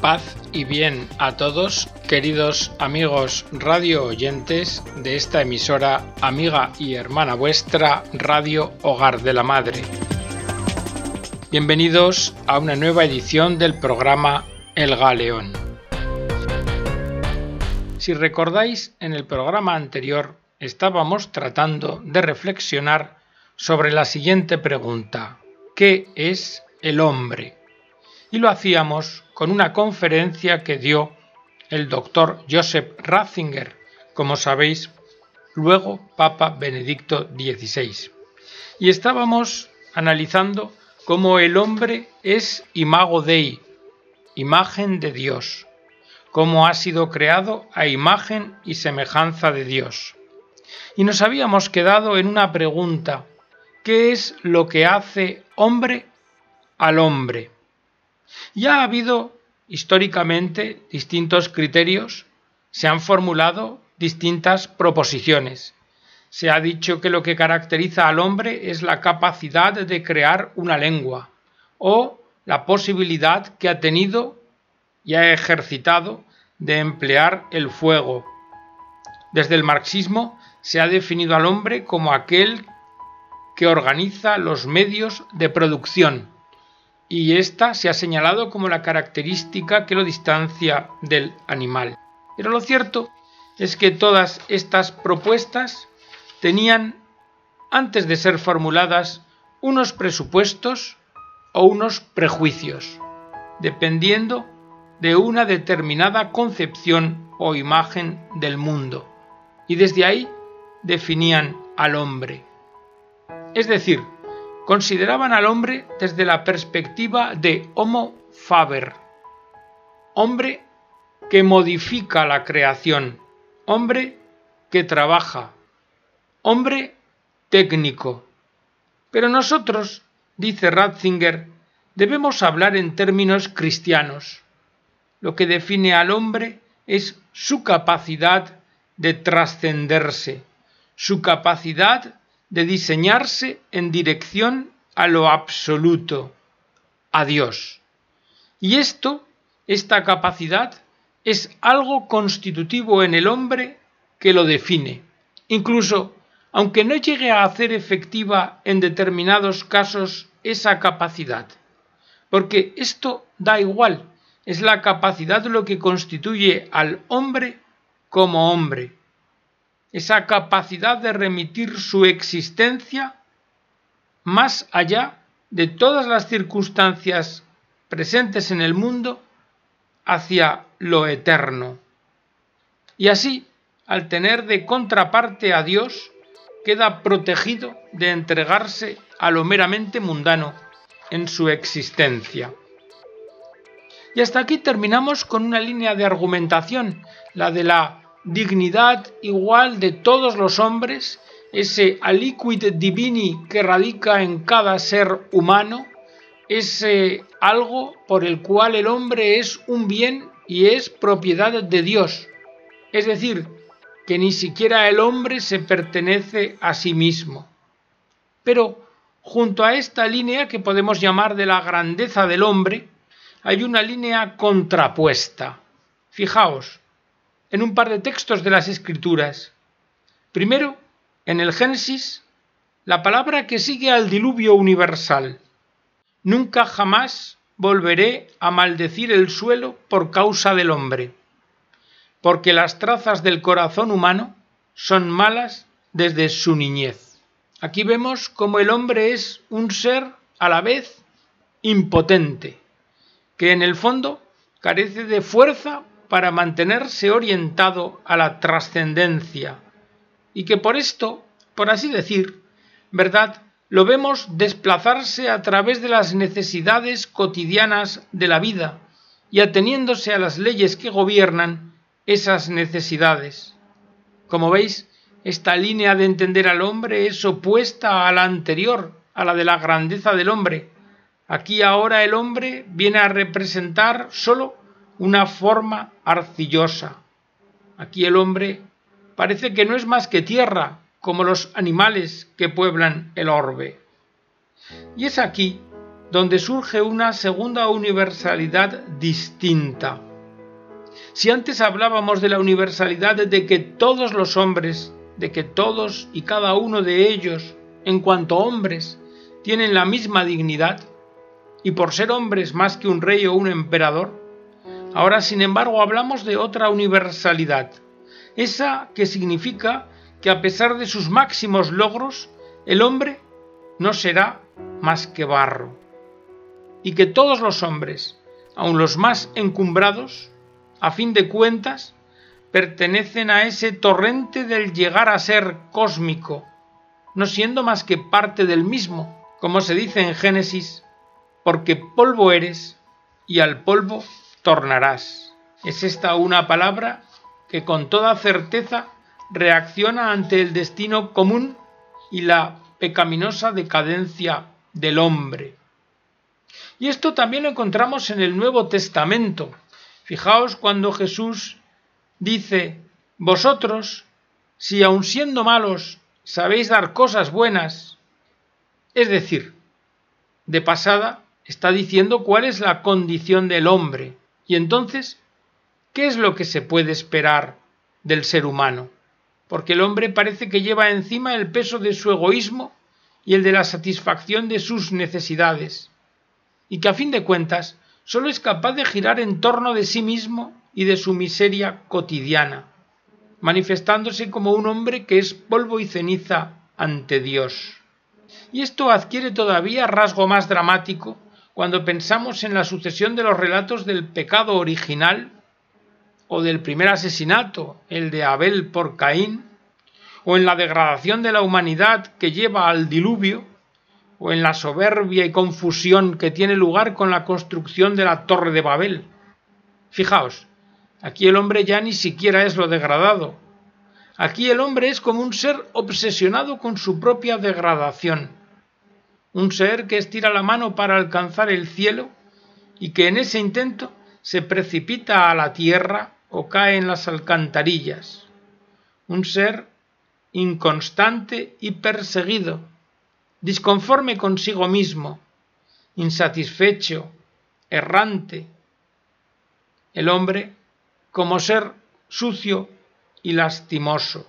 Paz y bien a todos, queridos amigos radio oyentes de esta emisora amiga y hermana vuestra, Radio Hogar de la Madre. Bienvenidos a una nueva edición del programa El Galeón. Si recordáis, en el programa anterior estábamos tratando de reflexionar sobre la siguiente pregunta: ¿qué es el hombre? Y lo hacíamos con una conferencia que dio el doctor Joseph Ratzinger, como sabéis, luego Papa Benedicto XVI. Y estábamos analizando cómo el hombre es imago Dei, imagen de Dios, cómo ha sido creado a imagen y semejanza de Dios. Y nos habíamos quedado en una pregunta: ¿qué es lo que hace hombre al hombre? Ya ha habido históricamente distintos criterios, se han formulado distintas proposiciones. Se ha dicho que lo que caracteriza al hombre es la capacidad de crear una lengua o la posibilidad que ha tenido y ha ejercitado de emplear el fuego. Desde el marxismo se ha definido al hombre como aquel que organiza los medios de producción, y esta se ha señalado como la característica que lo distancia del animal. Pero lo cierto es que todas estas propuestas tenían, antes de ser formuladas, unos presupuestos o unos prejuicios, dependiendo de una determinada concepción o imagen del mundo, y desde ahí definían al hombre. Es decir, consideraban al hombre desde la perspectiva de Homo faber, hombre que modifica la creación, hombre que trabaja, hombre técnico. Pero nosotros, dice Ratzinger, debemos hablar en términos cristianos. Lo que define al hombre es su capacidad de trascenderse, su capacidad de diseñarse en dirección a lo absoluto, a Dios. Y esta capacidad es algo constitutivo en el hombre que lo define, incluso aunque no llegue a hacer efectiva en determinados casos esa capacidad, porque esto da igual, es la capacidad lo que constituye al hombre como hombre. Esa capacidad de remitir su existencia más allá de todas las circunstancias presentes en el mundo hacia lo eterno. Y así, al tener de contraparte a Dios, queda protegido de entregarse a lo meramente mundano en su existencia. Y hasta aquí terminamos con una línea de argumentación, la de la dignidad igual de todos los hombres, ese aliquid divini que radica en cada ser humano, ese algo por el cual el hombre es un bien y es propiedad de Dios. Es decir, que ni siquiera el hombre se pertenece a sí mismo. Pero junto a esta línea que podemos llamar de la grandeza del hombre, hay una línea contrapuesta. Fijaos en un par de textos de las Escrituras. Primero, en el Génesis, la palabra que sigue al diluvio universal: nunca jamás volveré a maldecir el suelo por causa del hombre, porque las trazas del corazón humano son malas desde su niñez. Aquí vemos cómo el hombre es un ser a la vez impotente, que en el fondo carece de fuerza para mantenerse orientado a la trascendencia, y que por esto, por así decir, ¿verdad?, lo vemos desplazarse a través de las necesidades cotidianas de la vida y ateniéndose a las leyes que gobiernan esas necesidades. Como veis, esta línea de entender al hombre es opuesta a la anterior, a la de la grandeza del hombre. Aquí ahora el hombre viene a representar solo una forma arcillosa. Aquí el hombre parece que no es más que tierra, como los animales que pueblan el orbe. Y es aquí donde surge una segunda universalidad distinta. Si antes hablábamos de la universalidad de que todos los hombres, de que todos y cada uno de ellos, en cuanto hombres, tienen la misma dignidad, y por ser hombres más que un rey o un emperador, ahora sin embargo hablamos de otra universalidad, esa que significa que a pesar de sus máximos logros, el hombre no será más que barro, y que todos los hombres, aun los más encumbrados, a fin de cuentas, pertenecen a ese torrente del llegar a ser cósmico, no siendo más que parte del mismo, como se dice en Génesis, porque polvo eres y al polvo tornarás. Es esta una palabra que con toda certeza reacciona ante el destino común y la pecaminosa decadencia del hombre. Y esto también lo encontramos en el Nuevo Testamento. Fijaos cuando Jesús dice: vosotros, si aun siendo malos sabéis dar cosas buenas, es decir, de pasada está diciendo cuál es la condición del hombre. Y entonces, ¿qué es lo que se puede esperar del ser humano? Porque el hombre parece que lleva encima el peso de su egoísmo y el de la satisfacción de sus necesidades, y que a fin de cuentas solo es capaz de girar en torno de sí mismo y de su miseria cotidiana, manifestándose como un hombre que es polvo y ceniza ante Dios. Y esto adquiere todavía rasgo más dramático cuando pensamos en la sucesión de los relatos del pecado original o del primer asesinato, el de Abel por Caín, o en la degradación de la humanidad que lleva al diluvio, o en la soberbia y confusión que tiene lugar con la construcción de la Torre de Babel. Fijaos, aquí el hombre ya ni siquiera es lo degradado. Aquí el hombre es como un ser obsesionado con su propia degradación, un ser que estira la mano para alcanzar el cielo y que en ese intento se precipita a la tierra o cae en las alcantarillas, un ser inconstante y perseguido, disconforme consigo mismo, insatisfecho, errante. El hombre como ser sucio y lastimoso.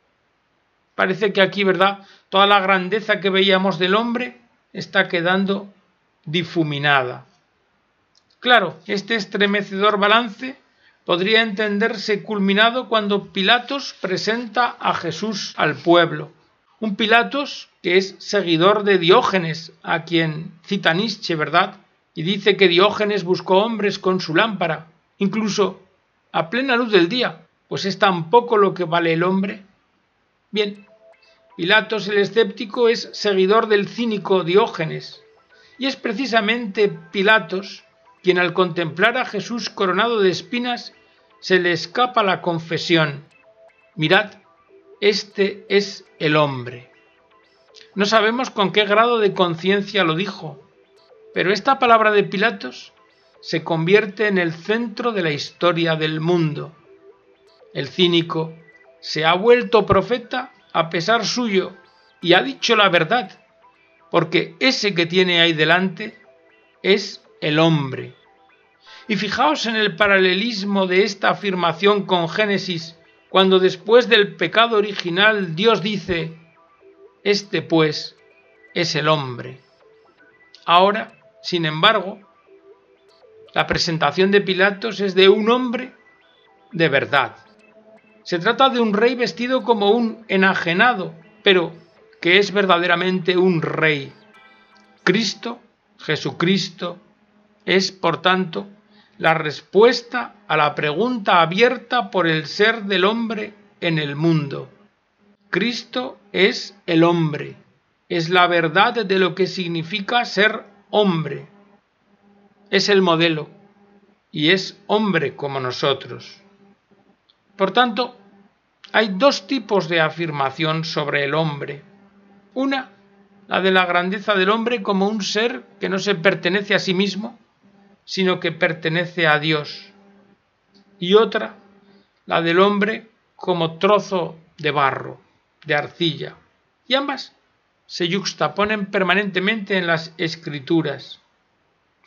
Parece que aquí, ¿verdad?, toda la grandeza que veíamos del hombre está quedando difuminada. Claro, este estremecedor balance podría entenderse culminado cuando Pilatos presenta a Jesús al pueblo. Un Pilatos que es seguidor de Diógenes, a quien cita Nietzsche, ¿verdad? Y dice que Diógenes buscó hombres con su lámpara, incluso a plena luz del día, pues es tan poco lo que vale el hombre. Bien, Pilatos el escéptico es seguidor del cínico Diógenes, y es precisamente Pilatos quien al contemplar a Jesús coronado de espinas se le escapa la confesión: mirad, este es el hombre. No sabemos con qué grado de conciencia lo dijo, pero esta palabra de Pilatos se convierte en el centro de la historia del mundo. El cínico se ha vuelto profeta a pesar suyo y ha dicho la verdad, porque ese que tiene ahí delante es el hombre. Y fijaos en el paralelismo de esta afirmación con Génesis, cuando después del pecado original Dios dice: este pues es el hombre. Ahora, sin embargo, la presentación de Pilatos es de un hombre de verdad. Se trata de un rey vestido como un enajenado, pero que es verdaderamente un rey. Cristo, Jesucristo, es, por tanto, la respuesta a la pregunta abierta por el ser del hombre en el mundo. Cristo es el hombre, es la verdad de lo que significa ser hombre. Es el modelo y es hombre como nosotros. Por tanto, hay dos tipos de afirmación sobre el hombre. Una, la de la grandeza del hombre como un ser que no se pertenece a sí mismo, sino que pertenece a Dios. Y otra, la del hombre como trozo de barro, de arcilla. Y ambas se yuxtaponen permanentemente en las Escrituras.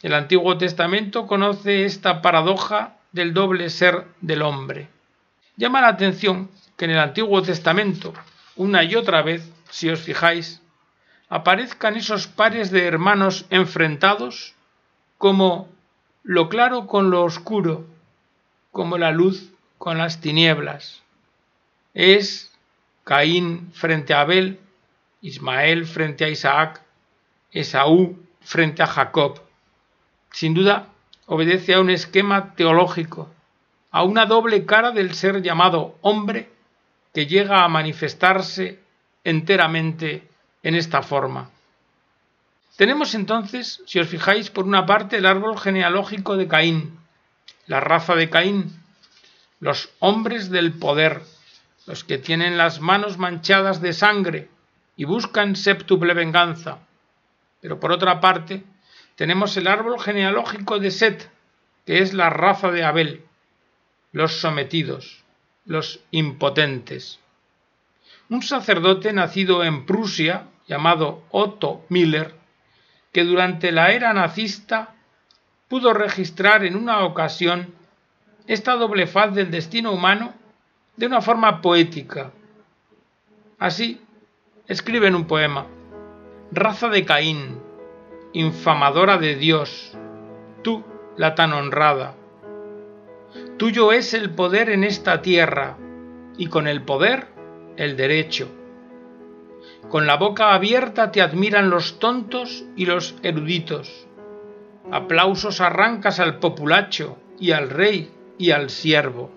El Antiguo Testamento conoce esta paradoja del doble ser del hombre. Llama la atención que en el Antiguo Testamento, una y otra vez, si os fijáis, aparezcan esos pares de hermanos enfrentados como lo claro con lo oscuro, como la luz con las tinieblas. Es Caín frente a Abel, Ismael frente a Isaac, Esaú frente a Jacob. Sin duda, obedece a un esquema teológico, a una doble cara del ser llamado hombre que llega a manifestarse enteramente en esta forma. Tenemos entonces, si os fijáis, por una parte el árbol genealógico de Caín, la raza de Caín, los hombres del poder, los que tienen las manos manchadas de sangre y buscan séptuple venganza. Pero por otra parte, tenemos el árbol genealógico de Set, que es la raza de Abel, los sometidos, los impotentes. Un sacerdote nacido en Prusia, llamado Otto Miller, que durante la era nazista pudo registrar en una ocasión esta doble faz del destino humano de una forma poética. Así escribe en un poema: raza de Caín, infamadora de Dios, tú la tan honrada. Tuyo es el poder en esta tierra, y con el poder el derecho. Con la boca abierta te admiran los tontos y los eruditos. Aplausos arrancas al populacho y al rey y al siervo.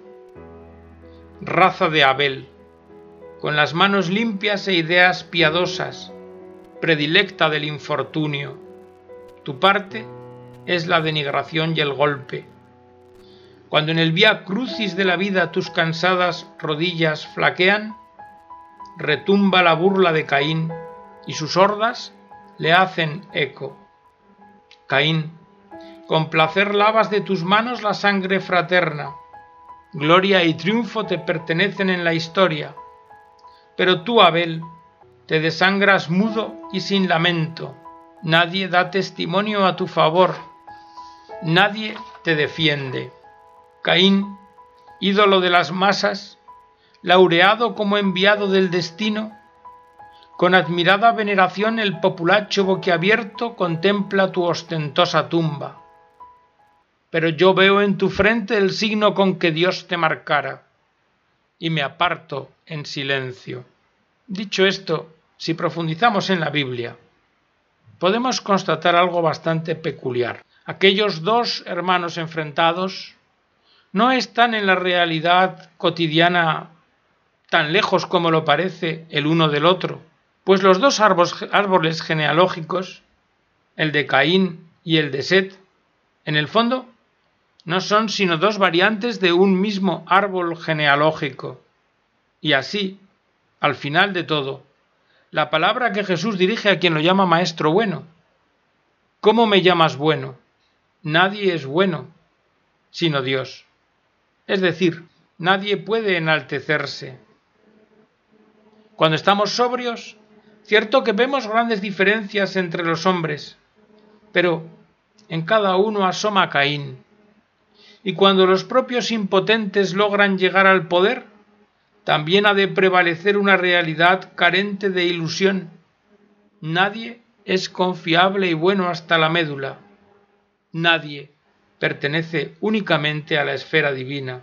Raza de Abel, con las manos limpias e ideas piadosas, predilecta del infortunio. Tu parte es la denigración y el golpe. Cuando en el vía crucis de la vida tus cansadas rodillas flaquean, retumba la burla de Caín y sus hordas le hacen eco. Caín, con placer lavas de tus manos la sangre fraterna. Gloria y triunfo te pertenecen en la historia. Pero tú, Abel, te desangras mudo y sin lamento. Nadie da testimonio a tu favor. Nadie te defiende. Caín, ídolo de las masas, laureado como enviado del destino, con admirada veneración el populacho boquiabierto contempla tu ostentosa tumba. Pero yo veo en tu frente el signo con que Dios te marcara, y me aparto en silencio. Dicho esto, si profundizamos en la Biblia, podemos constatar algo bastante peculiar. Aquellos dos hermanos enfrentados no están en la realidad cotidiana tan lejos como lo parece el uno del otro, pues los dos árboles genealógicos, el de Caín y el de Set, en el fondo no son sino dos variantes de un mismo árbol genealógico. Y así, al final de todo, la palabra que Jesús dirige a quien lo llama maestro bueno: ¿cómo me llamas bueno? Nadie es bueno sino Dios. Es decir, nadie puede enaltecerse. Cuando estamos sobrios, cierto que vemos grandes diferencias entre los hombres, pero en cada uno asoma Caín. Y cuando los propios impotentes logran llegar al poder, también ha de prevalecer una realidad carente de ilusión. Nadie es confiable y bueno hasta la médula. Nadie pertenece únicamente a la esfera divina.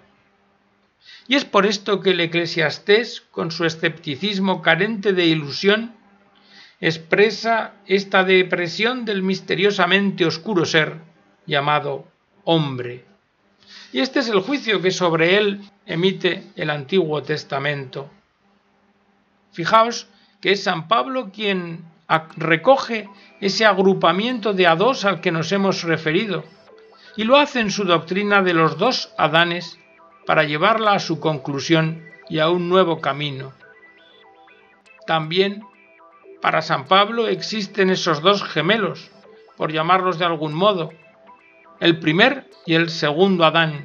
Y es por esto que el Eclesiastés, con su escepticismo carente de ilusión, expresa esta depresión del misteriosamente oscuro ser llamado hombre. Y este es el juicio que sobre él emite el Antiguo Testamento. Fijaos que es San Pablo quien recoge ese agrupamiento de a dos al que nos hemos referido, y lo hace en su doctrina de los dos Adanes para llevarla a su conclusión y a un nuevo camino. También para San Pablo existen esos dos gemelos, por llamarlos de algún modo, el primer y el segundo Adán,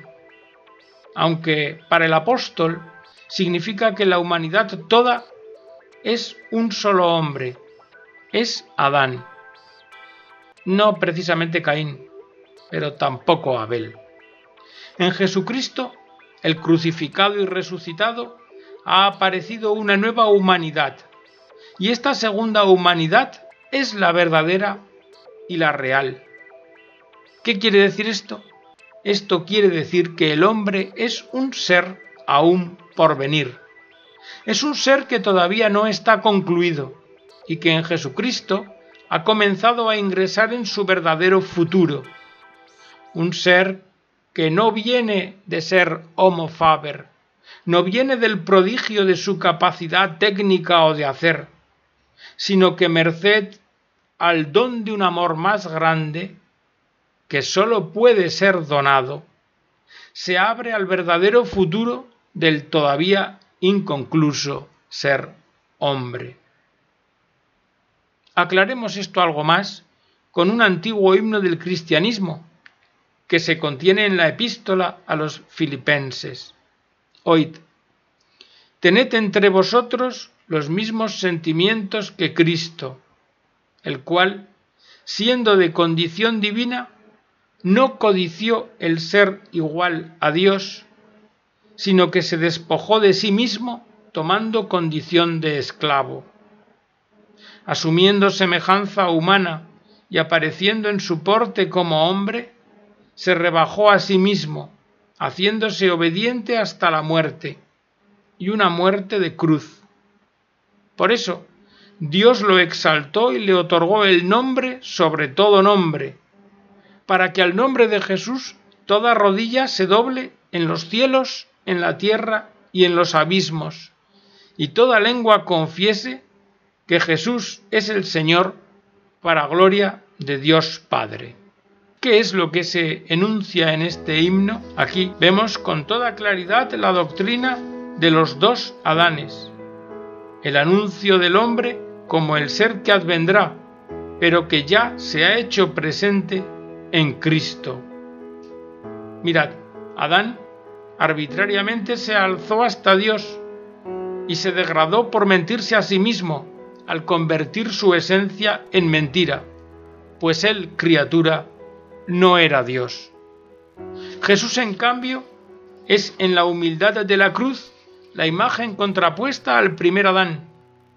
aunque para el apóstol significa que la humanidad toda es un solo hombre, es Adán, no precisamente Caín, pero tampoco Abel. En Jesucristo, el crucificado y resucitado, ha aparecido una nueva humanidad, y esta segunda humanidad es la verdadera y la real. ¿Qué quiere decir esto? Esto quiere decir que el hombre es un ser aún por venir. Es un ser que todavía no está concluido y que en Jesucristo ha comenzado a ingresar en su verdadero futuro. Un ser que no viene de ser homo faber, no viene del prodigio de su capacidad técnica o de hacer, sino que merced al don de un amor más grande, que sólo puede ser donado, se abre al verdadero futuro del todavía inconcluso ser hombre. Aclaremos esto algo más con un antiguo himno del cristianismo que se contiene en la epístola a los Filipenses. Oíd: tened entre vosotros los mismos sentimientos que Cristo, el cual, siendo de condición divina, no codició el ser igual a Dios, sino que se despojó de sí mismo tomando condición de esclavo. Asumiendo semejanza humana y apareciendo en su porte como hombre, se rebajó a sí mismo, haciéndose obediente hasta la muerte, y una muerte de cruz. Por eso, Dios lo exaltó y le otorgó el nombre sobre todo nombre, para que al nombre de Jesús toda rodilla se doble en los cielos, en la tierra y en los abismos, y toda lengua confiese que Jesús es el Señor, para gloria de Dios Padre. ¿Qué es lo que se enuncia en este himno? Aquí vemos con toda claridad la doctrina de los dos Adanes, el anuncio del hombre como el ser que advendrá, pero que ya se ha hecho presente en Cristo. Mirad, Adán arbitrariamente se alzó hasta Dios y se degradó por mentirse a sí mismo al convertir su esencia en mentira, pues él, criatura, no era Dios. Jesús, en cambio, es en la humildad de la cruz la imagen contrapuesta al primer Adán.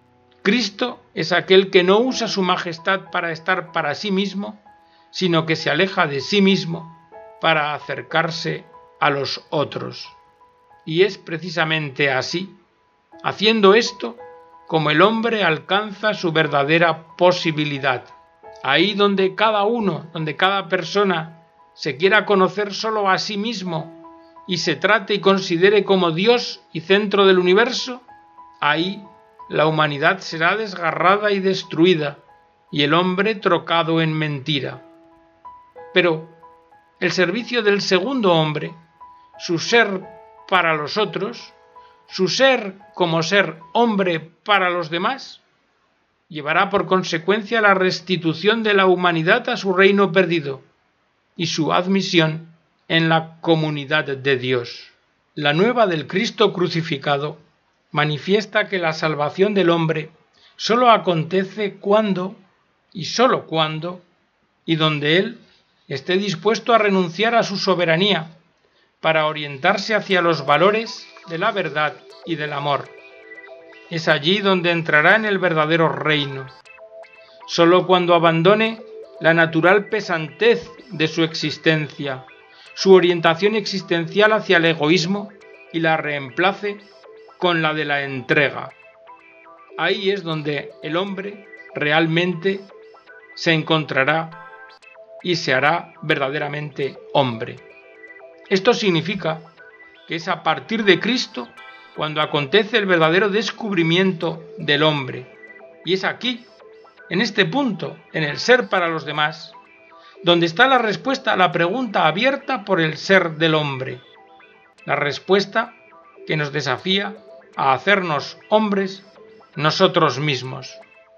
Cristo es aquel que no usa su majestad para estar para sí mismo, sino que se aleja de sí mismo para acercarse a los otros. Y es precisamente así, haciendo esto, como el hombre alcanza su verdadera posibilidad. Ahí donde cada uno, donde cada persona se quiera conocer solo a sí mismo y se trate y considere como Dios y centro del universo, ahí la humanidad será desgarrada y destruida y el hombre trocado en mentira. Pero el servicio del segundo hombre, su ser para los otros, su ser como ser hombre para los demás, llevará por consecuencia la restitución de la humanidad a su reino perdido y su admisión en la comunidad de Dios. La nueva del Cristo crucificado manifiesta que la salvación del hombre sólo acontece cuando, y sólo cuando, y donde él esté dispuesto a renunciar a su soberanía para orientarse hacia los valores de la verdad y del amor. Es allí donde entrará en el verdadero reino. Sólo cuando abandone la natural pesantez de su existencia, su orientación existencial hacia el egoísmo y la reemplace con la de la entrega. Ahí es donde el hombre realmente se encontrará y se hará verdaderamente hombre. Esto significa que es a partir de Cristo cuando acontece el verdadero descubrimiento del hombre. Y es aquí, en este punto, en el ser para los demás, donde está la respuesta a la pregunta abierta por el ser del hombre. La respuesta que nos desafía a hacernos hombres nosotros mismos.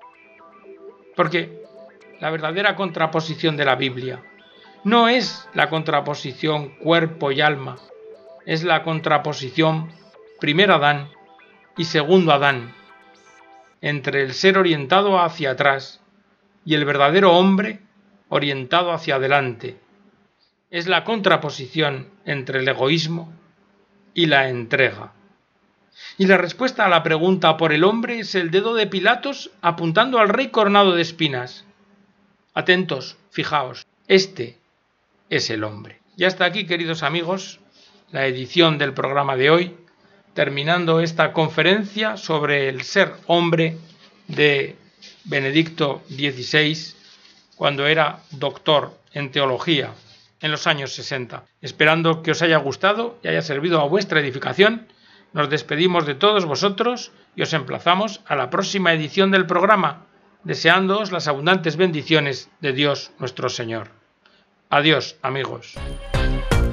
Porque la verdadera contraposición de la Biblia no es la contraposición cuerpo y alma, es la contraposición primer Adán y segundo Adán, entre el ser orientado hacia atrás y el verdadero hombre orientado hacia adelante, es la contraposición entre el egoísmo y la entrega. Y la respuesta a la pregunta por el hombre es el dedo de Pilatos apuntando al rey coronado de espinas. Atentos, fijaos, este es el hombre. Y hasta aquí, queridos amigos, la edición del programa de hoy, terminando esta conferencia sobre el ser hombre de Benedicto XVI, cuando era doctor en teología en los años 60. Esperando que os haya gustado y haya servido a vuestra edificación, nos despedimos de todos vosotros y os emplazamos a la próxima edición del programa, deseándoos las abundantes bendiciones de Dios nuestro Señor. Adiós, amigos.